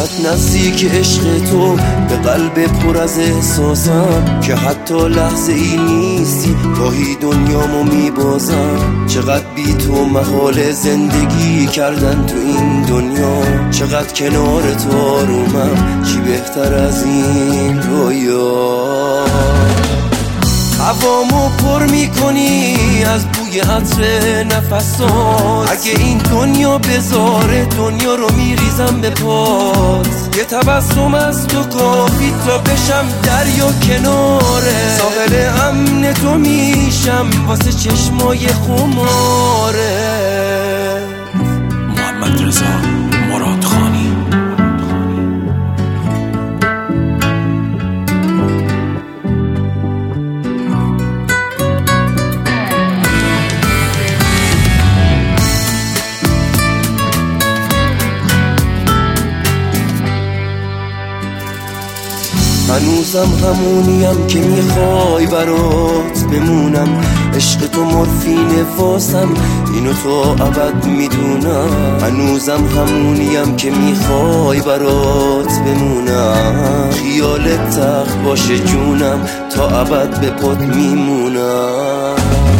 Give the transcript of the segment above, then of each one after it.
انقدر نزدیک عشق تو به قلب پر از احساسم که حتی لحظه ای نیستی گاهی دنیامو میبازم. چقدر بی تو محال زندگی کردن تو این دنیا، چقدر کنار تو آرومم، چی بهتر از این رویا. هوامو پر میکنی از بوی عطر نفسات، اگه این دنیا بذاره دنیا رو میریزم به پات. یه تبسم از تو کافی تا بشم دریا کناره، ساحل امن تو میشم واسه چشمای خماره. محمد رضا مرادخانی. هنوزم همونیم که میخوای برات بمونم، عشق تو مرفین واسم، اینو تو ابد میدونم. هنوزم همونیم که میخوای برات بمونم، خیالت تخت باشه جونم، تا ابد به پات میمونم.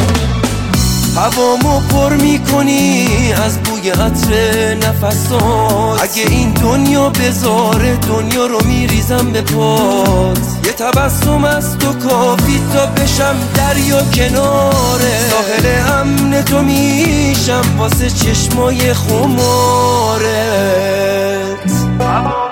هوامو پر میکنی از بوی عطر نفسات، اگه این دنیا بذاره دنیا رو میریزم به پات. یه تبسم از تو کافی تا بشم دریا کناره، ساحل امن تو میشم واسه چشمای خمارت.